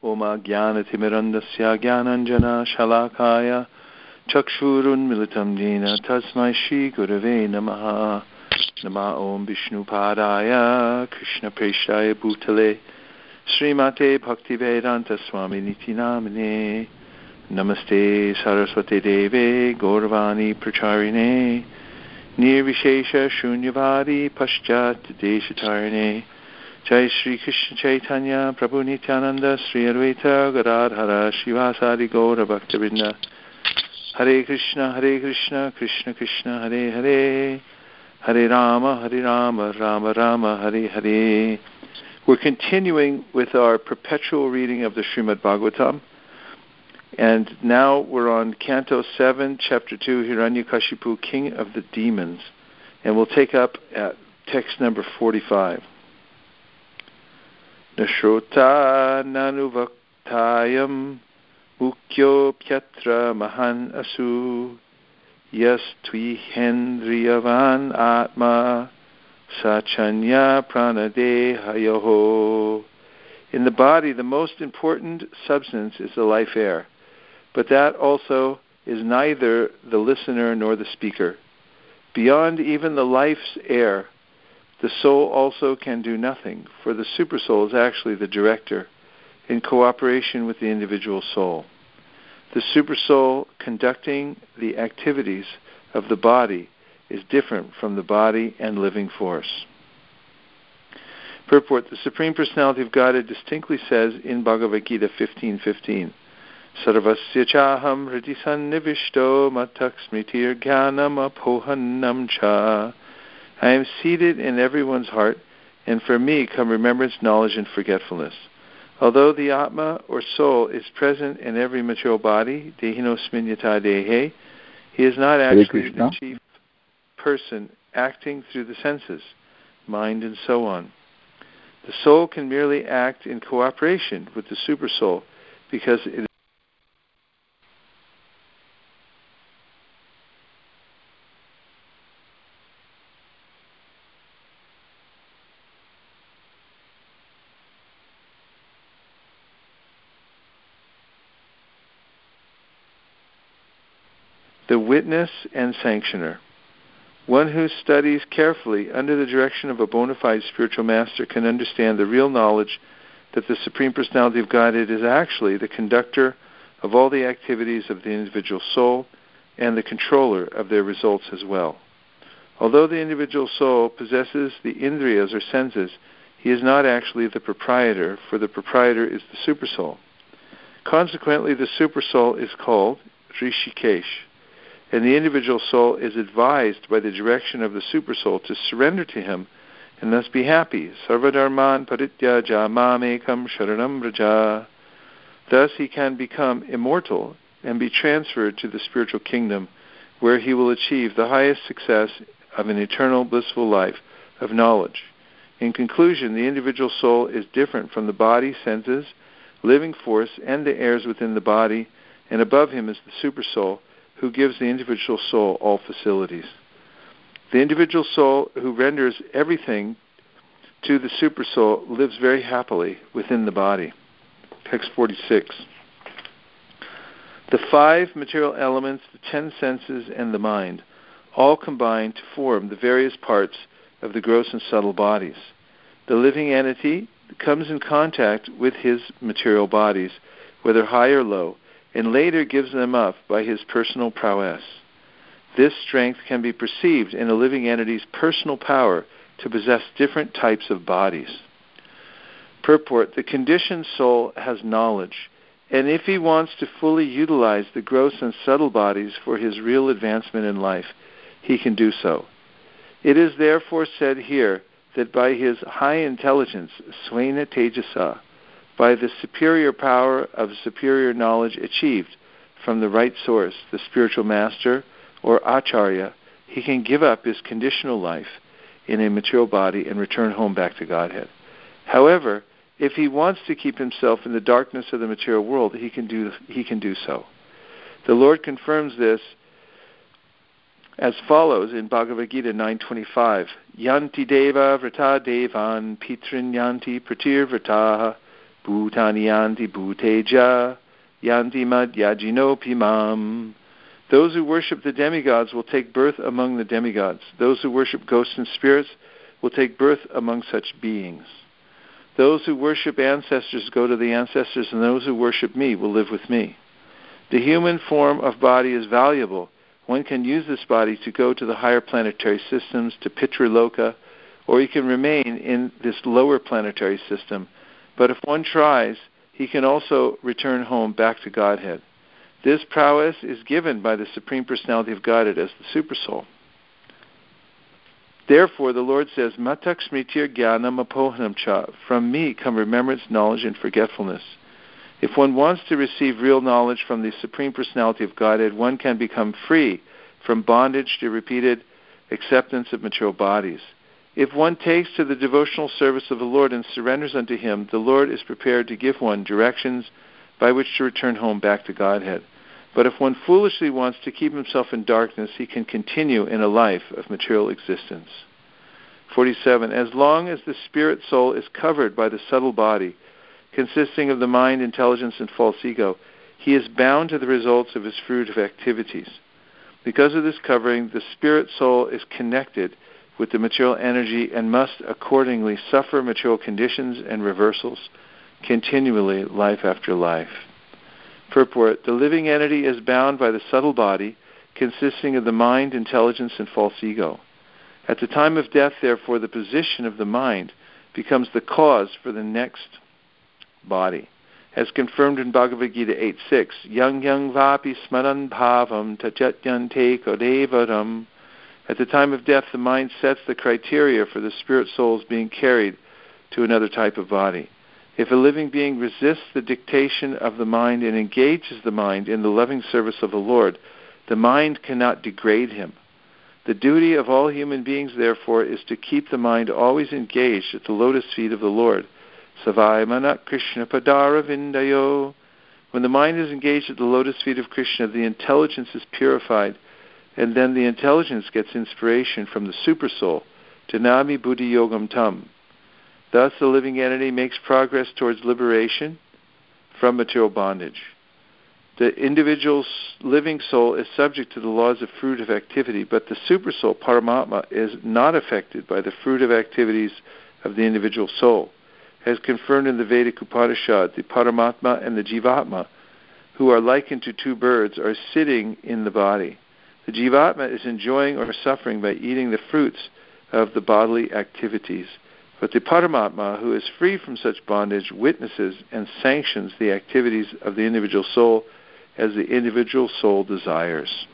Oma Jnanatimirandasya Jnananjana Shalakaya Chakshurunmilitam Jena Tasmai Shri Gurave Namaha. Nama Om Vishnu Padaya Krishna Preshaya Bhutale Srimate Bhaktivedanta Swami Niti Namane Namaste Saraswati Deve Gauravani Pracharine Nirvishesha Shunyavadi Paschat Deshatarine Jai Shri Krishna Chaitanya Prabhu Nityananda Sri Advaita Gadadhara Shivasadi Gaura Bhaktivinoda Hare Krishna Krishna Krishna Hare Hare Hare Rama Rama Rama Hare Hare. We're continuing with our perpetual reading of the Srimad Bhagavatam, and now we're on Canto 7, Chapter 2, Hiranyakashipu, King of the Demons, and we'll take up at text number 45. Nashrota nanuvaktayam mukyo pyatra mahan asu Yas tvihendriyavan atma sachanya pranadehayoho. In the body, the most important substance is the life air, but that also is neither the listener nor the speaker. Beyond even the life's air, the soul also can do nothing, for the supersoul is actually the director, in cooperation with the individual soul. The supersoul conducting the activities of the body is different from the body and living force. Purport: the Supreme Personality of Godhead distinctly says in Bhagavad Gita 15:15, Sarvasya chaham hridi sannivishto matak smritir jnanam apohannam cha. I am seated in everyone's heart, and for me come remembrance, knowledge, and forgetfulness. Although the Atma, or soul, is present in every material body, dehinosmin yata dehe, he is not actually the chief person acting through the senses, mind, and so on. The soul can merely act in cooperation with the supersoul because it is the witness and sanctioner. One who studies carefully under the direction of a bona fide spiritual master can understand the real knowledge that the Supreme Personality of Godhead is actually the conductor of all the activities of the individual soul and the controller of their results as well. Although the individual soul possesses the indriyas or senses, he is not actually the proprietor, for the proprietor is the supersoul. Consequently, the supersoul is called Rishikesh, and the individual soul is advised by the direction of the supersoul to surrender to him and thus be happy. Sarvadharman parityaja mamekam sharanam vraja. Thus he can become immortal and be transferred to the spiritual kingdom, where he will achieve the highest success of an eternal blissful life of knowledge. In conclusion, the individual soul is different from the body, senses, living force, and the airs within the body, and above him is the supersoul, who gives the individual soul all facilities. The individual soul who renders everything to the supersoul lives very happily within the body. Text 46. The 5 material elements, the 10 senses, and the mind all combine to form the various parts of the gross and subtle bodies. The living entity comes in contact with his material bodies, whether high or low, and later gives them up by his personal prowess. This strength can be perceived in a living entity's personal power to possess different types of bodies. Purport: the conditioned soul has knowledge, and if he wants to fully utilize the gross and subtle bodies for his real advancement in life, he can do so. It is therefore said here that by his high intelligence, Svena Tejasa, by the superior power of superior knowledge achieved from the right source, the spiritual master or acharya, he can give up his conditional life in a material body and return home back to Godhead. However, if he wants to keep himself in the darkness of the material world, he can do so. The Lord confirms this as follows in Bhagavad Gita 9:25. Yanti deva vrata devan pitrin yanti pratir vrataha Bhutani yanti bhuteja, yanti mad yajinopi mam. Those who worship the demigods will take birth among the demigods. Those who worship ghosts and spirits will take birth among such beings. Those who worship ancestors go to the ancestors, and those who worship me will live with me. The human form of body is valuable. One can use this body to go to the higher planetary systems, to Pitraloka, or he can remain in this lower planetary system. But if one tries, he can also return home back to Godhead. This prowess is given by the Supreme Personality of Godhead as the Supersoul. Therefore, the Lord says, Matak smritir jnanam apohanam cha. From me come remembrance, knowledge, and forgetfulness. If one wants to receive real knowledge from the Supreme Personality of Godhead, one can become free from bondage to repeated acceptance of material bodies. If one takes to the devotional service of the Lord and surrenders unto Him, the Lord is prepared to give one directions by which to return home back to Godhead. But if one foolishly wants to keep himself in darkness, he can continue in a life of material existence. 47. As long as the spirit soul is covered by the subtle body, consisting of the mind, intelligence, and false ego, he is bound to the results of his fruitive activities. Because of this covering, the spirit soul is connected with the material energy and must accordingly suffer material conditions and reversals continually, life after life. Purport: the living entity is bound by the subtle body, consisting of the mind, intelligence, and false ego. At the time of death, therefore, the position of the mind becomes the cause for the next body. As confirmed in Bhagavad Gita 8.6, yang vapi smaran bhavam tajatyante kodevaram. At the time of death, the mind sets the criteria for the spirit souls being carried to another type of body. If a living being resists the dictation of the mind and engages the mind in the loving service of the Lord, the mind cannot degrade him. The duty of all human beings, therefore, is to keep the mind always engaged at the lotus feet of the Lord. Savai manat Krishna padara vindayo. When the mind is engaged at the lotus feet of Krishna, the intelligence is purified, and then the intelligence gets inspiration from the Supersoul, Janami Buddhi Yogam Tam. Thus, the living entity makes progress towards liberation from material bondage. The individual's living soul is subject to the laws of fruitive activity, but the Supersoul, Paramatma, is not affected by the fruitive activities of the individual soul. As confirmed in the Vedic Upanishad, the Paramatma and the Jivatma, who are likened to two birds, are sitting in the body. The Jivatma is enjoying or suffering by eating the fruits of the bodily activities. But the Paramatma, who is free from such bondage, witnesses and sanctions the activities of the individual soul as the individual soul desires.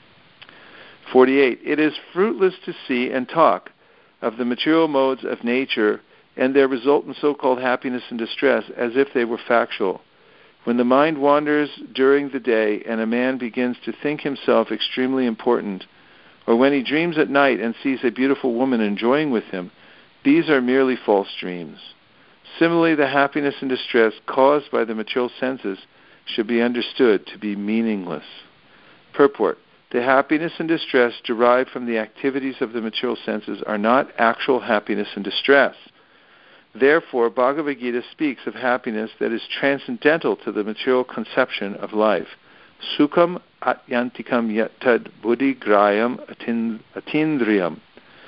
48. It is fruitless to see and talk of the material modes of nature and their resultant so-called happiness and distress as if they were factual. When the mind wanders during the day and a man begins to think himself extremely important, or when he dreams at night and sees a beautiful woman enjoying with him, these are merely false dreams. Similarly, the happiness and distress caused by the material senses should be understood to be meaningless. Purport: the happiness and distress derived from the activities of the material senses are not actual happiness and distress. Therefore, Bhagavad Gita speaks of happiness that is transcendental to the material conception of life. Sukham atyantikam yattad buddhigrayam atindriyam.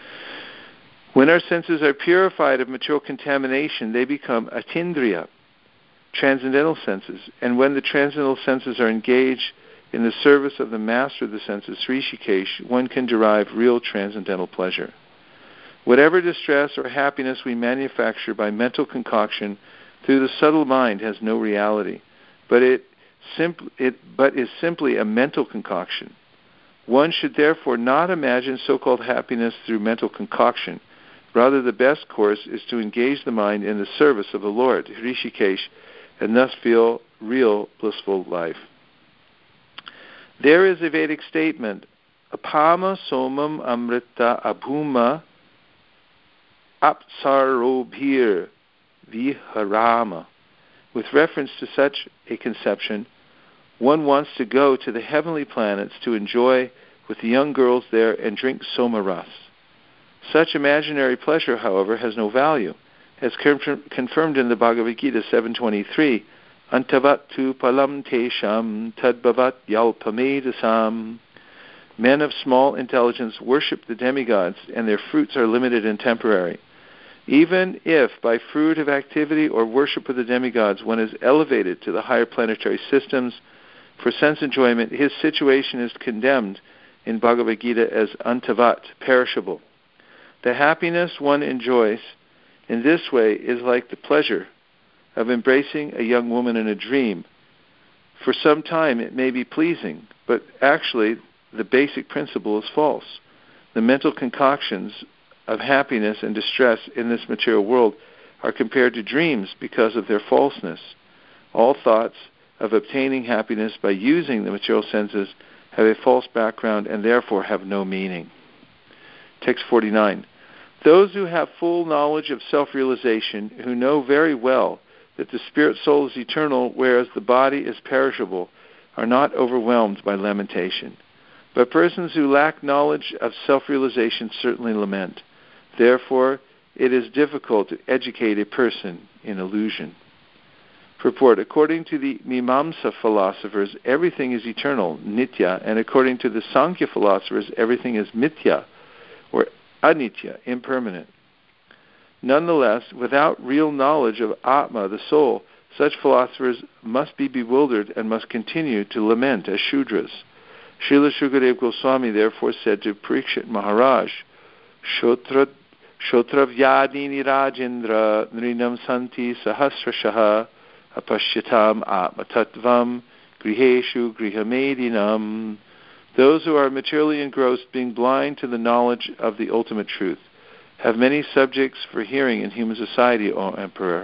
When our senses are purified of material contamination, they become atindriya, transcendental senses. And when the transcendental senses are engaged in the service of the master of the senses, Hrishikesh, one can derive real transcendental pleasure. Whatever distress or happiness we manufacture by mental concoction through the subtle mind has no reality, but is simply a mental concoction. One should therefore not imagine so-called happiness through mental concoction. Rather, the best course is to engage the mind in the service of the Lord, Hrishikesh, and thus feel real blissful life. There is a Vedic statement, Apama somam amrita abhuma apsarobhir viharama. With reference to such a conception, one wants to go to the heavenly planets to enjoy with the young girls there and drink somaras. Such imaginary pleasure, however, has no value, as confirmed in the Bhagavad Gita 7.23, Antavat tu palam tesham tadbhavat yalpamedasam. Men of small intelligence worship the demigods, and their fruits are limited and temporary. Even if by fruit of activity or worship of the demigods one is elevated to the higher planetary systems for sense enjoyment, his situation is condemned in Bhagavad Gita as antavat, perishable. The happiness one enjoys in this way is like the pleasure of embracing a young woman in a dream. For some time it may be pleasing, but actually the basic principle is false. The mental concoctions of happiness and distress in this material world are compared to dreams because of their falseness. All thoughts of obtaining happiness by using the material senses have a false background and therefore have no meaning. Text 49. Those who have full knowledge of self-realization, who know very well that the spirit soul is eternal whereas the body is perishable, are not overwhelmed by lamentation. But persons who lack knowledge of self-realization certainly lament. Therefore, it is difficult to educate a person in illusion. Purport. According to the Mimamsa philosophers, everything is eternal, nitya, and according to the Sankhya philosophers, everything is mithya, or anitya, impermanent. Nonetheless, without real knowledge of Atma, the soul, such philosophers must be bewildered and must continue to lament as Shudras. Srila Shukadev Goswami therefore said to Parikshit Maharaj, Shotravyadini Rajendra Nrinam Santi Sahasrashaha Apashyatam Atma Tattvam Griheshu Grihamedinam. Those who are materially engrossed, being blind to the knowledge of the ultimate truth, have many subjects for hearing in human society, O Emperor.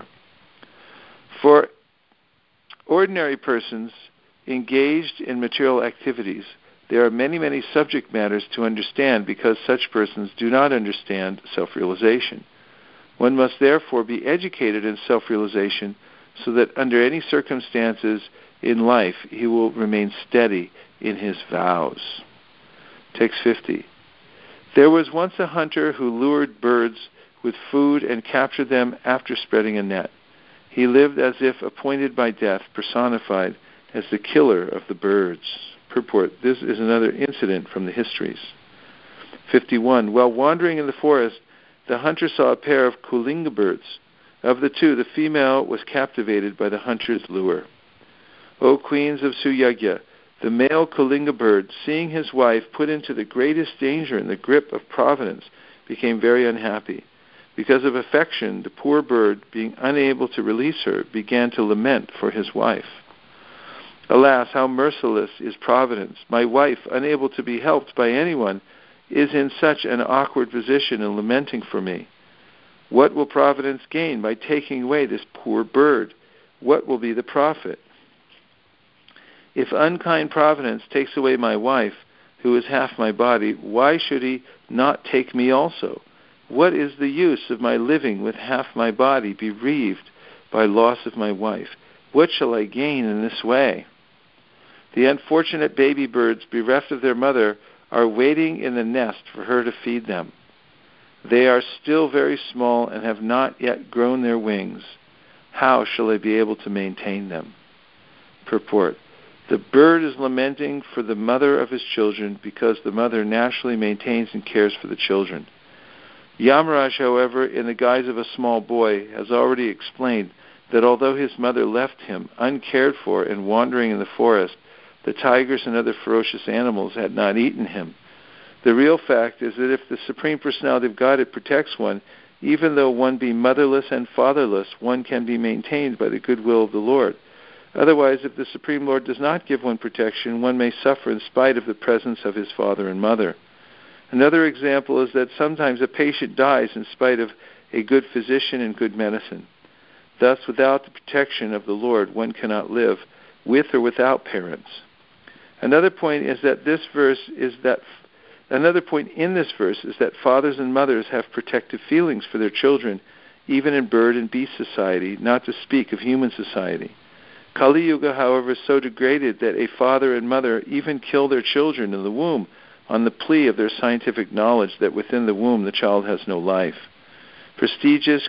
For ordinary persons engaged in material activities, there are many, many subject matters to understand because such persons do not understand self-realization. One must therefore be educated in self-realization so that under any circumstances in life he will remain steady in his vows. Text 50. There was once a hunter who lured birds with food and captured them after spreading a net. He lived as if appointed by death, personified as the killer of the birds. Purport. This is another incident from the histories. 51. While wandering in the forest, the hunter saw a pair of Kulinga birds. Of the two, the female was captivated by the hunter's lure. O queens of Suyagya, the male Kulinga bird, seeing his wife put into the greatest danger in the grip of Providence, became very unhappy. Because of affection, the poor bird, being unable to release her, began to lament for his wife. Alas, how merciless is Providence! My wife, unable to be helped by anyone, is in such an awkward position and lamenting for me. What will Providence gain by taking away this poor bird? What will be the profit? If unkind Providence takes away my wife, who is half my body, why should he not take me also? What is the use of my living with half my body bereaved by loss of my wife? What shall I gain in this way? The unfortunate baby birds, bereft of their mother, are waiting in the nest for her to feed them. They are still very small and have not yet grown their wings. How shall I be able to maintain them? Purport. The bird is lamenting for the mother of his children because the mother naturally maintains and cares for the children. Yamaraj, however, in the guise of a small boy, has already explained that although his mother left him uncared for and wandering in the forest, the tigers and other ferocious animals had not eaten him. The real fact is that if the Supreme Personality of Godhead protects one, even though one be motherless and fatherless, one can be maintained by the goodwill of the Lord. Otherwise, if the Supreme Lord does not give one protection, one may suffer in spite of the presence of his father and mother. Another example is that sometimes a patient dies in spite of a good physician and good medicine. Thus, without the protection of the Lord, one cannot live, with or without parents. Another point in this verse is that fathers and mothers have protective feelings for their children, even in bird and beast society, not to speak of human society. Kali Yuga, however, is so degraded that a father and mother even kill their children in the womb on the plea of their scientific knowledge that within the womb the child has no life. Prestigious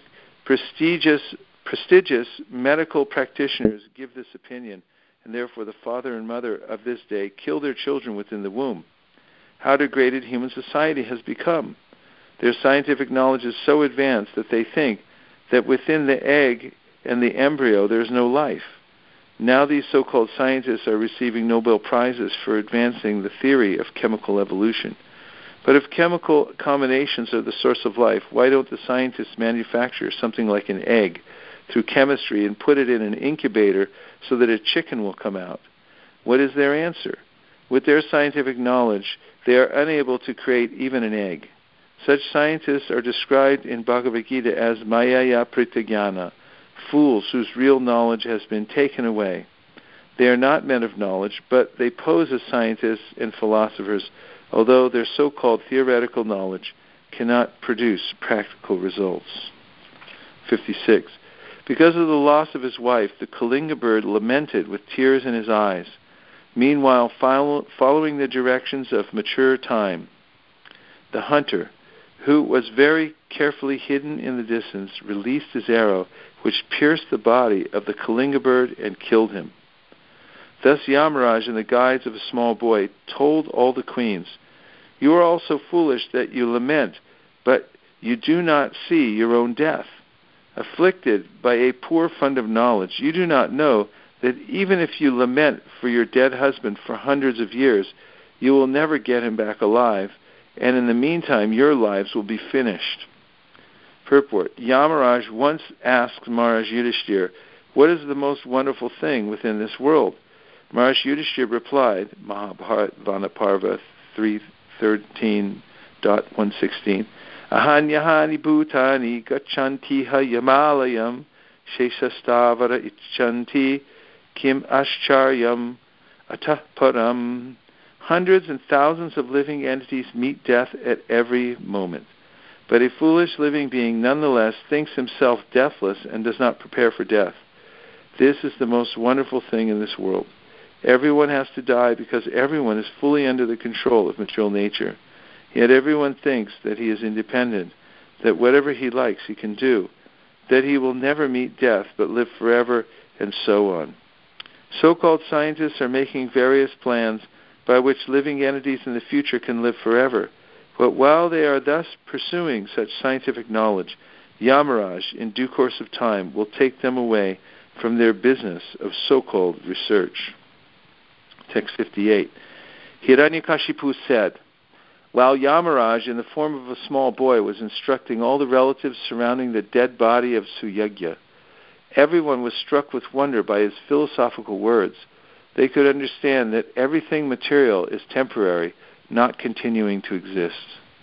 Prestigious medical practitioners give this opinion, and therefore the father and mother of this day kill their children within the womb. How degraded human society has become. Their scientific knowledge is so advanced that they think that within the egg and the embryo there is no life. Now these so-called scientists are receiving Nobel Prizes for advancing the theory of chemical evolution. But if chemical combinations are the source of life, why don't the scientists manufacture something like an egg through chemistry and put it in an incubator so that a chicken will come out? What is their answer? With their scientific knowledge, they are unable to create even an egg. Such scientists are described in Bhagavad Gita as Mayaya Pritagyana, fools whose real knowledge has been taken away. They are not men of knowledge, but they pose as scientists and philosophers, although their so-called theoretical knowledge cannot produce practical results. 56. Because of the loss of his wife, the Kalinga bird lamented with tears in his eyes. Meanwhile, following the directions of mature time, the hunter, who was very carefully hidden in the distance, released his arrow, which pierced the body of the Kalinga bird and killed him. Thus Yamaraj, in the guise of a small boy, told all the queens, "You are all so foolish that you lament, but you do not see your own death. Afflicted by a poor fund of knowledge, you do not know that even if you lament for your dead husband for hundreds of years, you will never get him back alive, and in the meantime your lives will be finished." Purport. Yamaraj once asked Maharaj Yudhishthira, "What is the most wonderful thing within this world?" Maharaj Yudhishthira replied, Mahabharata Vanaparva 3.13.116, "Ahanyahani bhutani gachantiha yamalayam shesastavara ichanti kim ascharyam atah param." Hundreds and thousands of living entities meet death at every moment. But a foolish living being nonetheless thinks himself deathless and does not prepare for death. This is the most wonderful thing in this world. Everyone has to die because everyone is fully under the control of material nature. Yet everyone thinks that he is independent, that whatever he likes he can do, that he will never meet death but live forever, and so on. So-called scientists are making various plans by which living entities in the future can live forever. But while they are thus pursuing such scientific knowledge, Yamaraj, in due course of time, will take them away from their business of so-called research. Text 58. Hiranyakashipu said, while Yamaraj, in the form of a small boy, was instructing all the relatives surrounding the dead body of Suyagya, everyone was struck with wonder by his philosophical words. They could understand that everything material is temporary, not continuing to exist.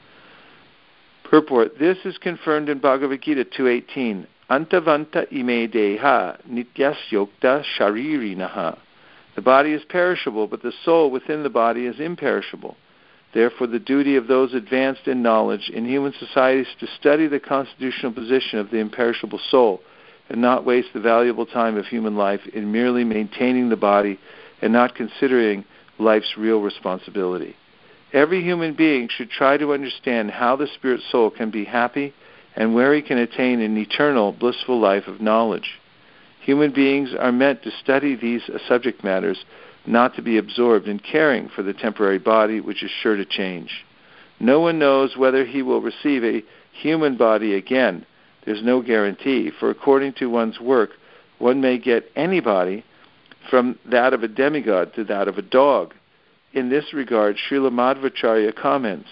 Purport. This is confirmed in Bhagavad Gita 2.18. Antavanta ime deha nityasyokta sharirinaha. The body is perishable, but the soul within the body is imperishable. Therefore, the duty of those advanced in knowledge in human society is to study the constitutional position of the imperishable soul and not waste the valuable time of human life in merely maintaining the body and not considering life's real responsibility. Every human being should try to understand how the spirit soul can be happy and where he can attain an eternal, blissful life of knowledge. Human beings are meant to study these subject matters, not to be absorbed in caring for the temporary body which is sure to change. No one knows whether he will receive a human body again. There's no guarantee, for according to one's work, one may get any body, from that of a demigod to that of a dog. In this regard, Srila Madhvacharya comments,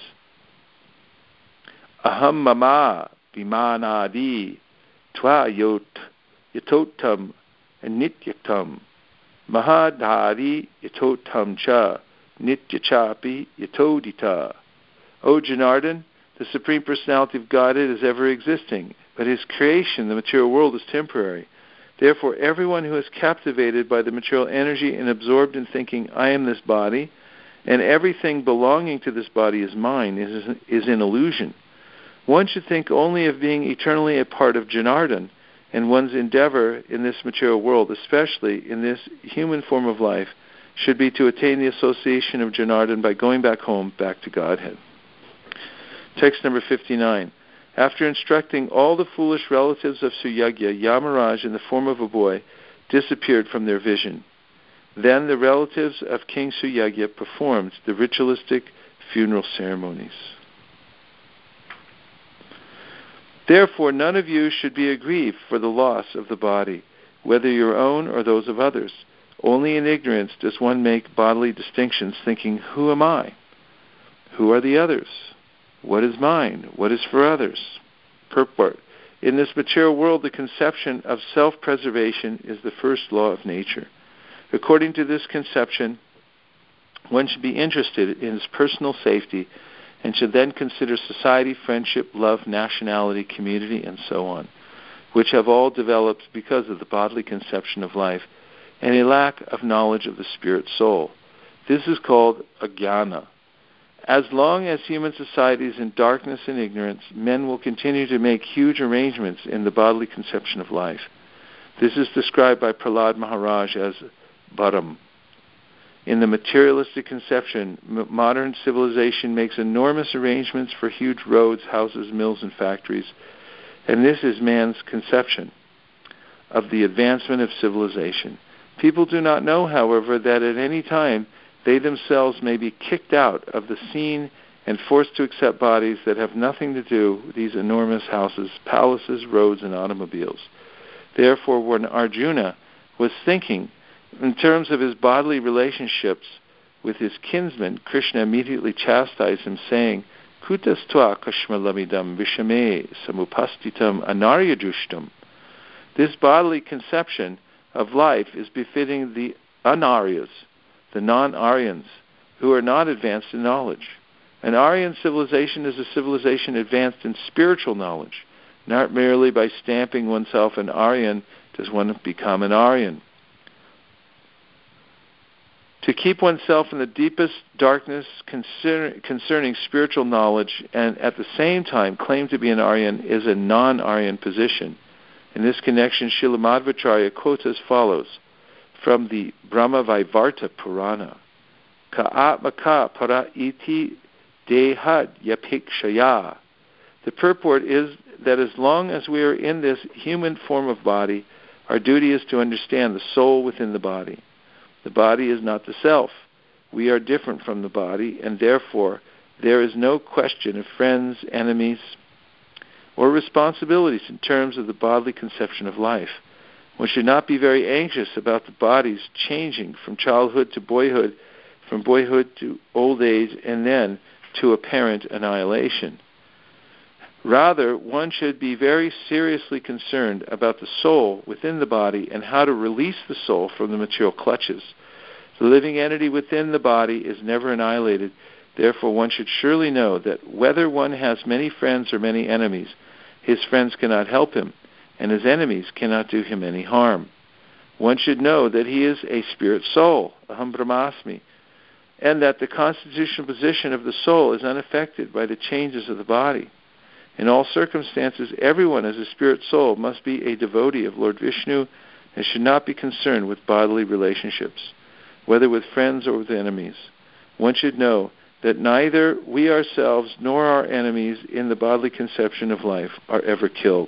Aham mama vimanadi tva yatotam nityatam mahadhari yatotam cha nityachapi yatodita. O Janardhan, the Supreme Personality of Godhead is ever existing, but his creation, the material world, is temporary. Therefore, everyone who is captivated by the material energy and absorbed in thinking, I am this body, and everything belonging to this body is mine, is in illusion. One should think only of being eternally a part of Janardhan, and one's endeavor in this material world, especially in this human form of life, should be to attain the association of Janardhan by going back home, back to Godhead. Text number 59. After instructing all the foolish relatives of Suyagya, Yamaraj, in the form of a boy, disappeared from their vision. Then the relatives of King Suyagya performed the ritualistic funeral ceremonies. Therefore, none of you should be aggrieved for the loss of the body, whether your own or those of others. Only in ignorance does one make bodily distinctions, thinking, who am I? Who are the others? What is mine? What is for others? Purport. In this material world, the conception of self-preservation is the first law of nature. According to this conception, one should be interested in his personal safety and should then consider society, friendship, love, nationality, community, and so on, which have all developed because of the bodily conception of life and a lack of knowledge of the spirit soul. This is called ajnana. As long as human society is in darkness and ignorance, men will continue to make huge arrangements in the bodily conception of life. This is described by Prahlad Maharaj as bharam. In the materialistic conception, modern civilization makes enormous arrangements for huge roads, houses, mills, and factories, and this is man's conception of the advancement of civilization. People do not know, however, that at any time they themselves may be kicked out of the scene and forced to accept bodies that have nothing to do with these enormous houses, palaces, roads, and automobiles. Therefore, when Arjuna was thinking in terms of his bodily relationships with his kinsmen, Krishna immediately chastised him, saying, Kutas tva kashmalamidam vishame samupastitam anaryadrushtam. This bodily conception of life is befitting the anaryas, the non-Aryans, who are not advanced in knowledge. An Aryan civilization is a civilization advanced in spiritual knowledge. Not merely by stamping oneself an Aryan does one become an Aryan. To keep oneself in the deepest darkness concerning spiritual knowledge and at the same time claim to be an Aryan is a non-Aryan position. In this connection, Srila Madhvacharya quotes as follows from the Brahma Vaivarta Purana. Ka-atmaka para iti dehad yapikshaya. The purport is that as long as we are in this human form of body, our duty is to understand the soul within the body. The body is not the self. We are different from the body, and therefore there is no question of friends, enemies, or responsibilities in terms of the bodily conception of life. One should not be very anxious about the bodies changing from childhood to boyhood, from boyhood to old age, and then to apparent annihilation. Rather, one should be very seriously concerned about the soul within the body and how to release the soul from the material clutches. The living entity within the body is never annihilated. Therefore, one should surely know that whether one has many friends or many enemies, his friends cannot help him, and his enemies cannot do him any harm. One should know that he is a spirit soul, aham brahmasmi, and that the constitutional position of the soul is unaffected by the changes of the body. In all circumstances, everyone as a spirit soul must be a devotee of Lord Vishnu and should not be concerned with bodily relationships, whether with friends or with enemies. One should know that neither we ourselves nor our enemies in the bodily conception of life are ever killed.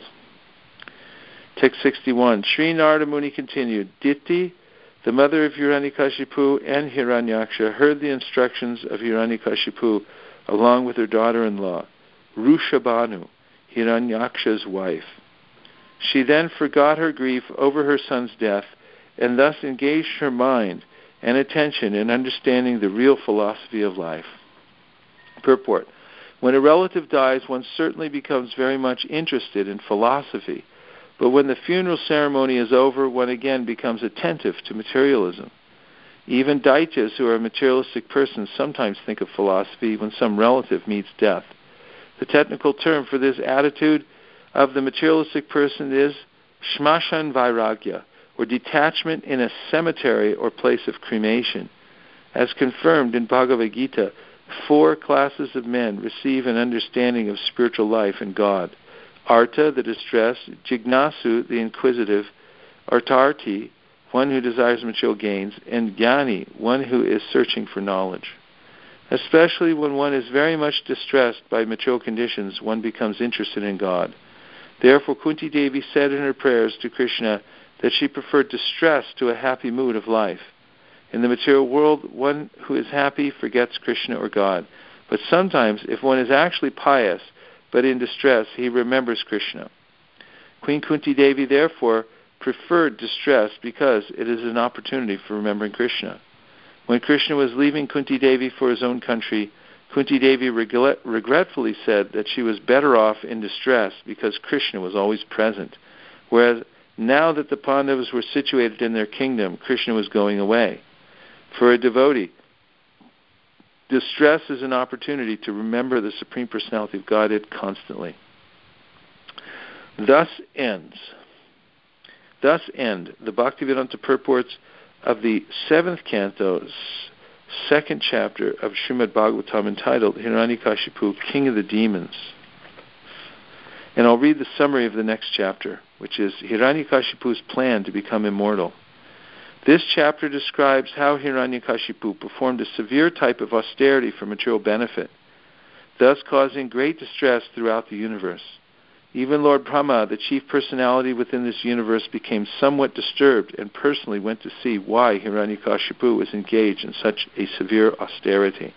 Text 61. Sri Narada Muni continued, Diti, the mother of Hiranyakashipu and Hiranyaksha, heard the instructions of Hiranyakashipu along with her daughter-in-law, Rushabhanu, Hiranyaksha's wife. She then forgot her grief over her son's death and thus engaged her mind and attention in understanding the real philosophy of life. Purport. When a relative dies, one certainly becomes very much interested in philosophy, but when the funeral ceremony is over, one again becomes attentive to materialism. Even Daityas, who are materialistic persons, sometimes think of philosophy when some relative meets death. The technical term for this attitude of the materialistic person is shmashan vairagya, or detachment in a cemetery or place of cremation. As confirmed in Bhagavad Gita, 4 classes of men receive an understanding of spiritual life and God. Arta, the distressed; Jignasu, the inquisitive; Artarthi, one who desires material gains; and Jnani, one who is searching for knowledge. Especially when one is very much distressed by material conditions, one becomes interested in God. Therefore, Kunti Devi said in her prayers to Krishna that she preferred distress to a happy mood of life. In the material world, one who is happy forgets Krishna or God. But sometimes, if one is actually pious, but in distress, he remembers Krishna. Queen Kunti Devi, therefore, preferred distress because it is an opportunity for remembering Krishna. When Krishna was leaving Kunti Devi for his own country, Kunti Devi regretfully said that she was better off in distress because Krishna was always present. Whereas now that the Pandavas were situated in their kingdom, Krishna was going away. For a devotee, distress is an opportunity to remember the Supreme Personality of Godhead constantly. Thus end the Bhaktivedanta purports of the 7th canto, 2nd chapter of Srimad Bhagavatam, entitled Hiranyakashipu, King of the Demons. And I'll read the summary of the next chapter, which is Hiranyakashipu's plan to become immortal. This chapter describes how Hiranyakashipu performed a severe type of austerity for material benefit, thus causing great distress throughout the universe. Even Lord Brahma, the chief personality within this universe, became somewhat disturbed and personally went to see why Hiranyakashipu was engaged in such a severe austerity.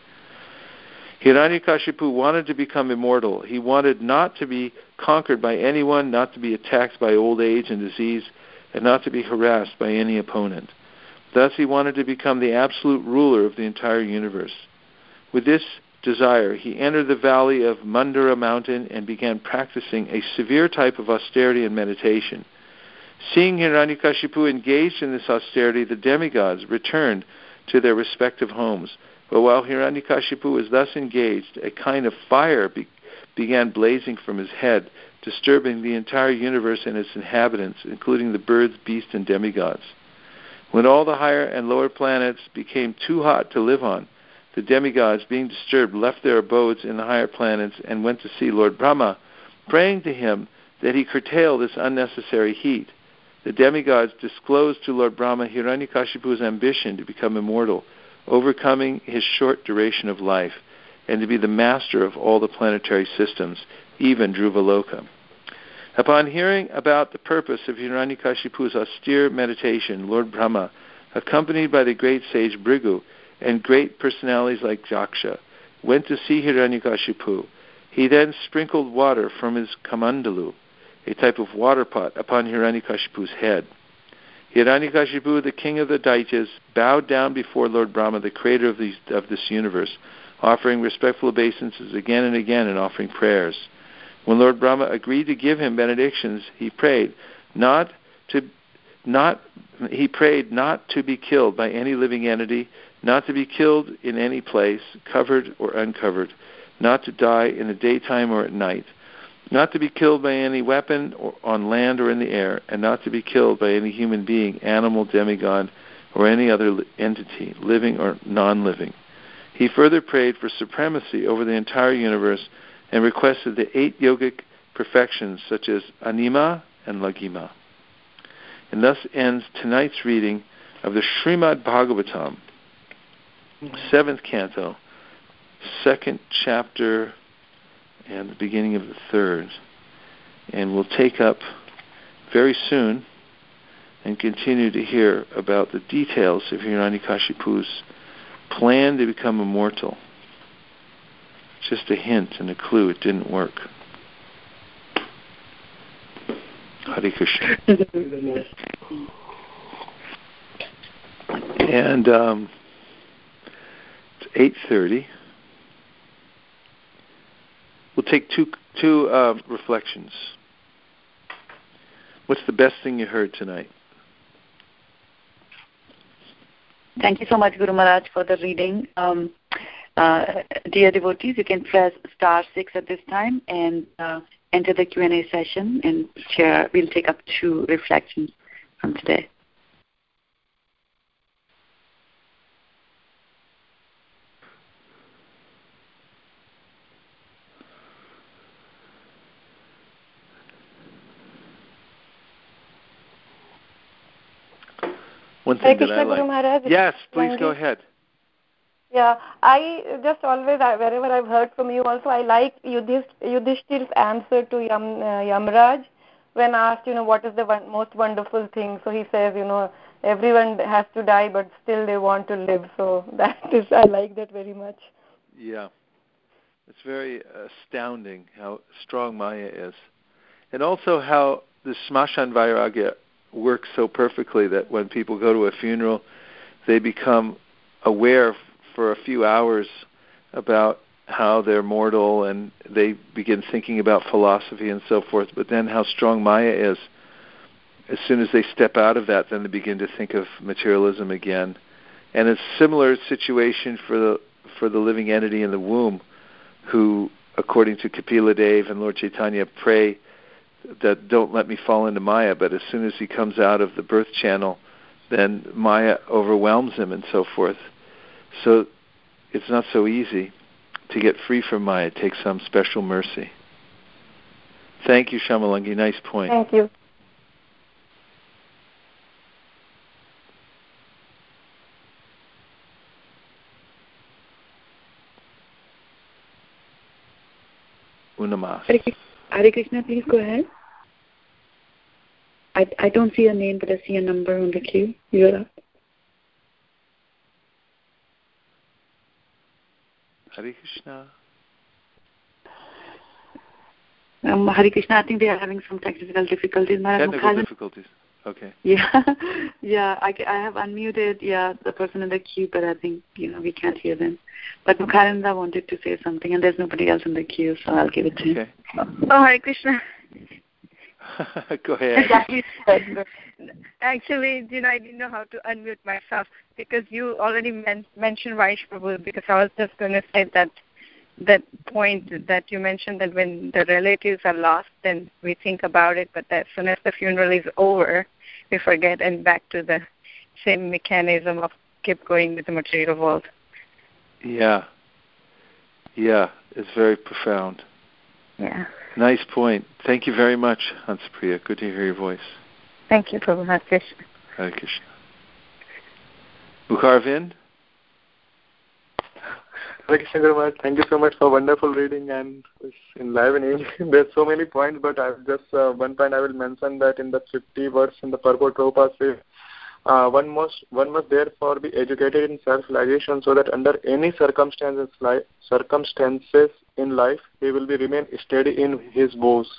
Hiranyakashipu wanted to become immortal. He wanted not to be conquered by anyone, not to be attacked by old age and disease, and not to be harassed by any opponent. Thus he wanted to become the absolute ruler of the entire universe. With this desire, he entered the valley of Mandara mountain and began practicing a severe type of austerity and meditation. Seeing Hiranyakashipu engaged in this austerity, the demigods returned to their respective homes. But while Hiranyakashipu was thus engaged, a kind of fire began blazing from his head, disturbing the entire universe and its inhabitants, including the birds, beasts, and demigods. When all the higher and lower planets became too hot to live on, the demigods, being disturbed, left their abodes in the higher planets and went to see Lord Brahma, praying to him that he curtail this unnecessary heat. The demigods disclosed to Lord Brahma Hiranyakashipu's ambition to become immortal, overcoming his short duration of life, and to be the master of all the planetary systems, even Dhruvaloka. Upon hearing about the purpose of Hiranyakashipu's austere meditation, Lord Brahma, accompanied by the great sage Bhrigu and great personalities like Jaksha, went to see Hiranyakashipu. He then sprinkled water from his kamandalu, a type of water pot, upon Hiranyakashipu's head. Hiranyakashipu, the king of the Daityas, bowed down before Lord Brahma, the creator of this universe, offering respectful obeisances again and again and offering prayers. When Lord Brahma agreed to give him benedictions, he prayed not to be killed by any living entity, not to be killed in any place, covered or uncovered, not to die in the daytime or at night, not to be killed by any weapon or on land or in the air, and not to be killed by any human being, animal, demigod, or any other entity, living or non-living. He further prayed for supremacy over the entire universe and requested the 8 yogic perfections such as Anima and Laghima. And thus ends tonight's reading of the Srimad Bhagavatam, 7th canto, 2nd chapter, and the beginning of the 3rd. And we'll take up very soon and continue to hear about the details of Hiranyakashipu's plan to become immortal. Just a hint and a clue, it didn't work. Hare Krishna. And it's 8:30. We'll take two reflections. What's the best thing you heard tonight? Thank you so much, Guru Maharaj, for the reading. Dear devotees, you can press *6 at this time and enter the Q&A session and share. We'll take up 2 reflections from today. One thing that I like. Yes, please go ahead. Yeah, I just always, wherever I've heard from you also, I like Yudhishthir's answer to Yamraj when asked, what is the most wonderful thing. So he says, everyone has to die, but still they want to live. So I like that very much. Yeah. It's very astounding how strong Maya is. And also how the Smashan Vairagya works so perfectly that when people go to a funeral, they become aware for a few hours about how they're mortal, and they begin thinking about philosophy and so forth. But then how strong Maya is, as soon as they step out of that, then they begin to think of materialism again. And it's a similar situation for the living entity in the womb, who, according to Kapila Dev and Lord Chaitanya, pray that don't let me fall into Maya, but as soon as he comes out of the birth channel, then Maya overwhelms him and so forth. So it's not so easy to get free from Maya. It takes some special mercy. Thank you, Shamalangi. Nice point. Thank you. Unamas. Hare Krishna, please go ahead. I don't see a name, but I see a number on the queue. You're up. Hare Krishna. Hare Krishna, I think they are having some technical difficulties. Technical difficulties. Okay. Yeah, I have unmuted, the person in the queue, but I think, we can't hear them. But Mukharanda wanted to say something, and there's nobody else in the queue, so I'll give it to him. Oh, Hare Krishna. Go ahead. Actually, I didn't know how to unmute myself because you already mentioned Vaishnavu, because I was just going to say that point that you mentioned, that when the relatives are lost, then we think about it, but as soon as the funeral is over, we forget, and back to the same mechanism of keep going with the material world. Yeah, it's very profound. Yeah. Nice point. Thank you very much, Hansapriya. Good to hear your voice. Thank you, Prabhu. Hare Krishna. Hare Krishna. Mukharvind? Hare Krishna, Guru Maharaj. Thank you so much for wonderful reading and enlivening. There's so many points, but I've just one point I will mention, that in the 50 verse in the purport, Prabhupada says, one must therefore be educated in self-realization, so that under any circumstances in life, he will remain steady in his vows.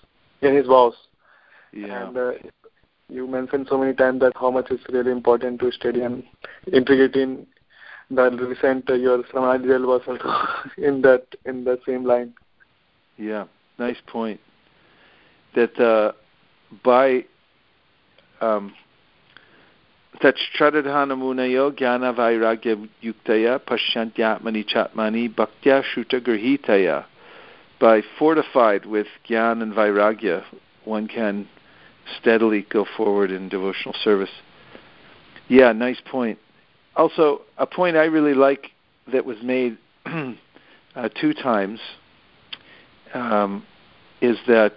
Yeah. And you mentioned so many times that how much it's really important to study and integrate in the recent your Samadhi was also in the same line. Yeah, nice point. That by Tachradhanamunayo Jnana Vairagya Yuktaya Pashantyatmani Chatmani Bhaktya Shuta Grihitaya. By fortified with Jnana and Vairagya, one can steadily go forward in devotional service. Yeah, nice point. Also, a point I really like that was made 2 times is that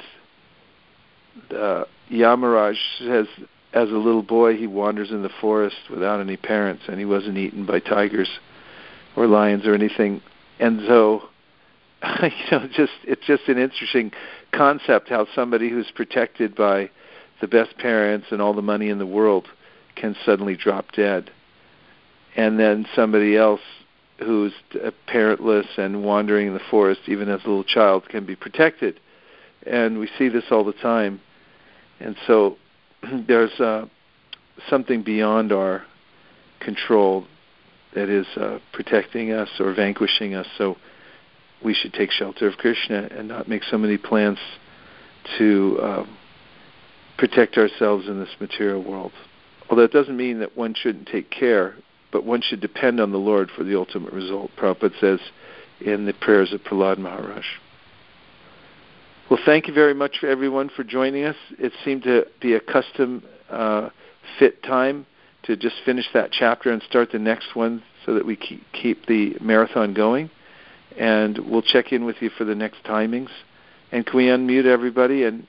Yamaraj says, as a little boy, he wanders in the forest without any parents, and he wasn't eaten by tigers or lions or anything. And so, it's just an interesting concept how somebody who's protected by the best parents and all the money in the world can suddenly drop dead. And then somebody else who's parentless and wandering in the forest, even as a little child, can be protected. And we see this all the time. And so there's something beyond our control that is protecting us or vanquishing us. So we should take shelter of Krishna and not make so many plans to protect ourselves in this material world. Although it doesn't mean that one shouldn't take care, but one should depend on the Lord for the ultimate result, Prabhupada says in the prayers of Prahlad Maharaj. Well, thank you very much for everyone for joining us. It seemed to be a custom fit time to just finish that chapter and start the next one so that we keep the marathon going. And we'll check in with you for the next timings. And can we unmute everybody? And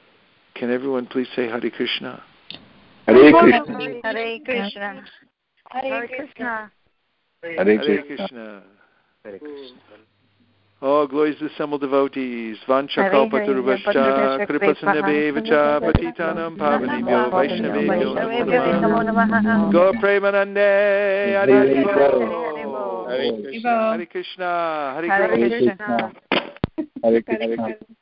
can everyone please say Hare Krishna? Hare Krishna. Hare Krishna. Hare Krishna. Hare Krishna. Oh, glories to the assembled devotees. Vancha kalpatarubhascha, kripasinabhevacha, patitanam pavanebhyo, vaishnavebhyo namo namaha. Gaur premanande, Hare Krishna, Hare Krishna, Hare Krishna. Hare Krishna.